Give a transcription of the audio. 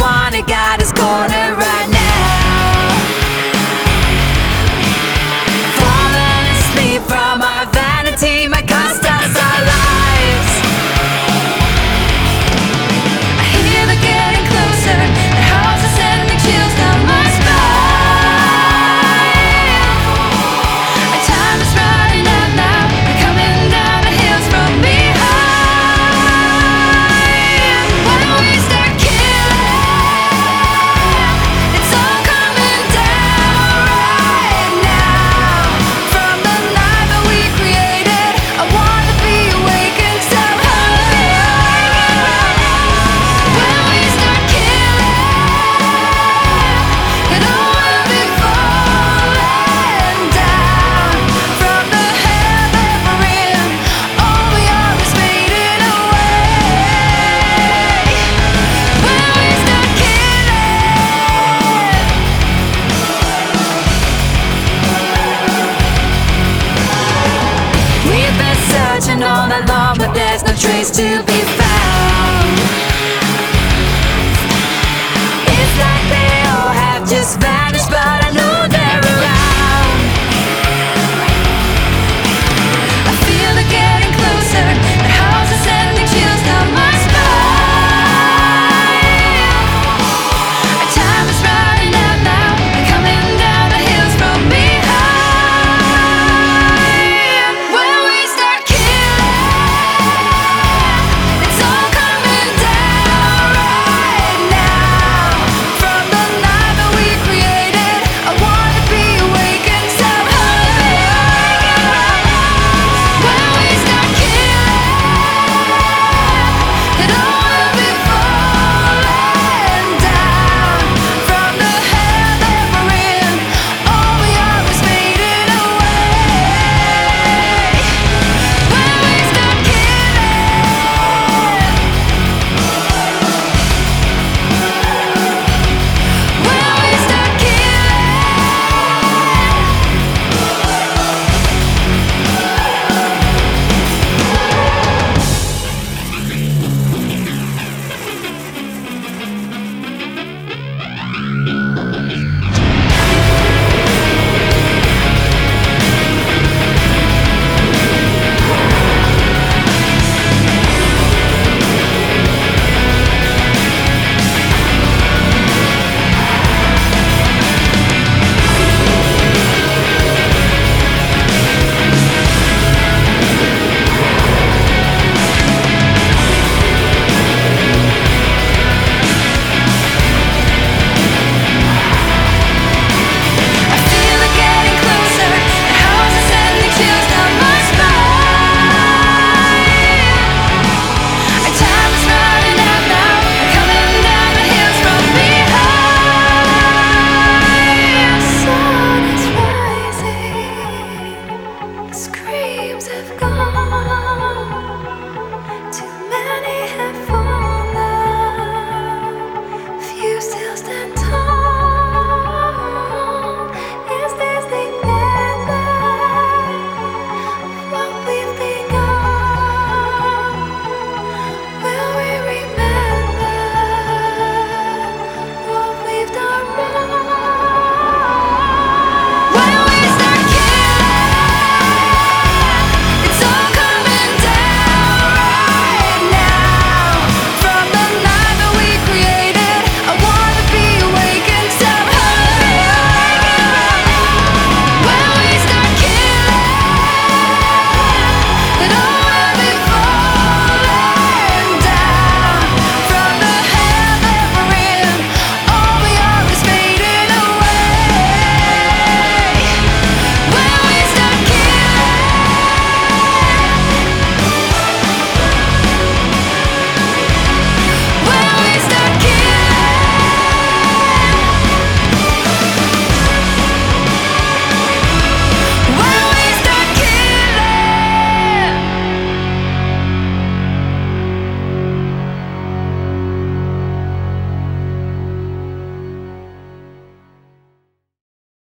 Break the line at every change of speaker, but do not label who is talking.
wanna got his corner right now. Falling asleep from our vanity might cost us our lives. I hear they're getting closer, the house is sending chills down my spine. Our time is running out now, we're coming down the hills from behind. When we start killing, it's all coming down right now. From the night that we created, I want to be awakened somehow. When we start killing, it all will be falling down. From the hell that we're in, all we are is fading away. When we start killing, we've been searching all night long, but there's no trace to be found. It's like they all have just vanished, but I know